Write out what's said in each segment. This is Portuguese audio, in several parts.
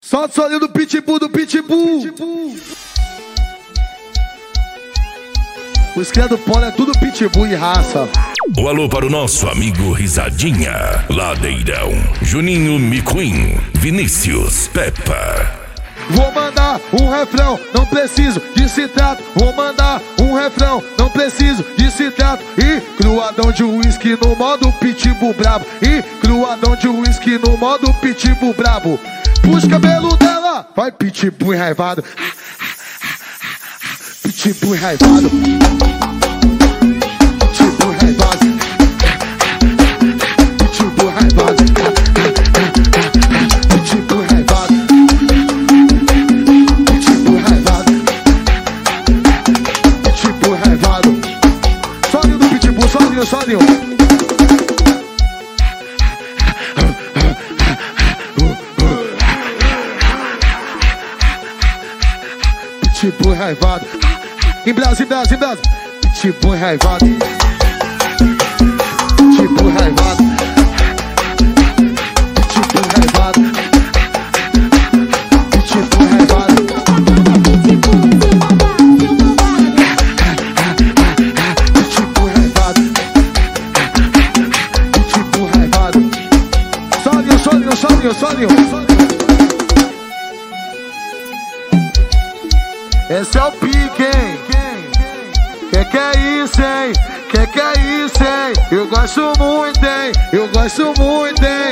Solta o solinho do Pitbull, Os cria do polo é tudo Pitbull e raça. O alô para o nosso amigo Risadinha, Ladeirão, Juninho McQueen, Vinícius Peppa. Vou mandar um refrão, não preciso de citado. Vou mandar um refrão, não preciso de citado. E cruadão de uísque no modo Pitbull brabo. E cruadão de uísque no modo Pitbull brabo. Puxa o cabelo dela, vai Pitbull enraivado. Pitbull enraivado. Pitbull enraivado. Pitbull enraivado. Pitbull enraivado. Pitbull enraivado. Pitbull enraivado. Solinho do Pitbull, solinho. Pitbull enraivado. Em Brasil. Pitbull enraivado. Pitbull enraivado. Pitbull enraivado. Pitbull enraivado. Pitbull enraivado. Pitbull enraivado. Solinho. Esse é o pique, hein? Que é isso, hein? Que é isso, hein? Eu gosto muito, hein?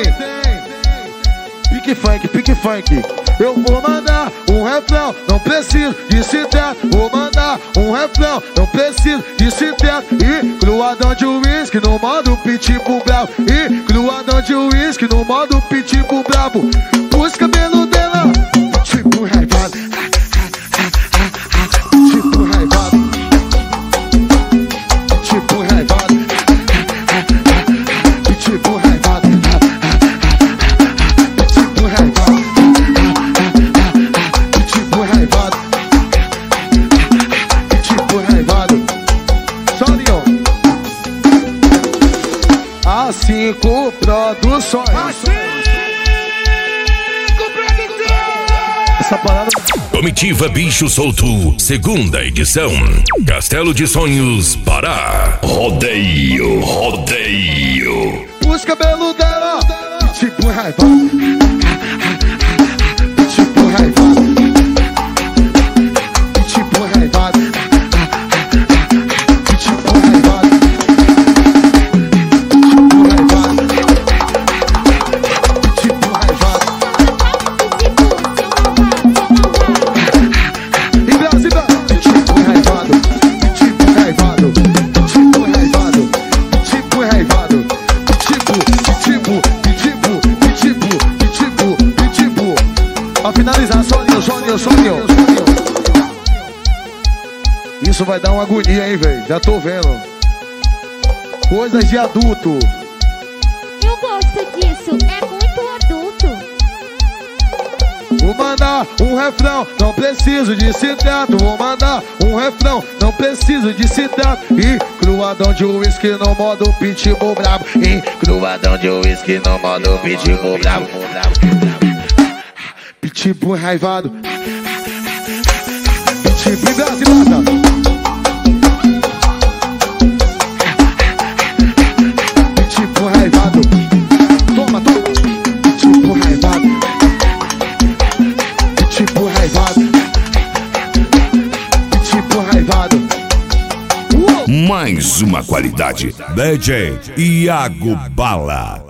Pique funk. Eu vou mandar um refrão, não preciso de citado. Vou mandar um refrão, não preciso de citado. E cruadão de uísque no modo Pitbull brabo. E cruadão de uísque no modo Pitbull brabo. Puxa o cabelo dela, Pitbull enraivado. Pitbull enraivado. Pitbull enraivado. Pitbull enraivado. Pitbull enraivado. Pitbull enraivado. Pitbull enraivado. Solinho. A5 Produções. Essa parada. Comitiva Bicho Solto, segunda edição. Castelo de Sonhos, Pará. Rodeio. Puxa o cabelo dela, Pitbull enraivado. Pitbull enraivado. Pitbull enraivado. Pitbull enraivado. Pitbull enraivado. Pitbull enraivado. Em Brasil, Pitbull enraivado. Pitbull enraivado. Pitbull enraivado. Pitbull enraivado. Pitbull. Pra finalizar, solinho. Isso vai dar uma agonia, hein, velho? Já tô vendo. Coisas de adulto. Eu gosto disso, é muito adulto. Vou mandar um refrão, não preciso de citado. Vou mandar um refrão, não preciso de citado. E cruadão de uísque no modo Pitbull brabo. E cruadão de uísque no modo Pitbull brabo. Pitbull enraivado. Pitbull Brasil. Pitbull enraivado. Toma. Pitbull enraivado. Pitbull enraivado. Pitbull enraivado. Mais uma qualidade. DJ Iago Bala.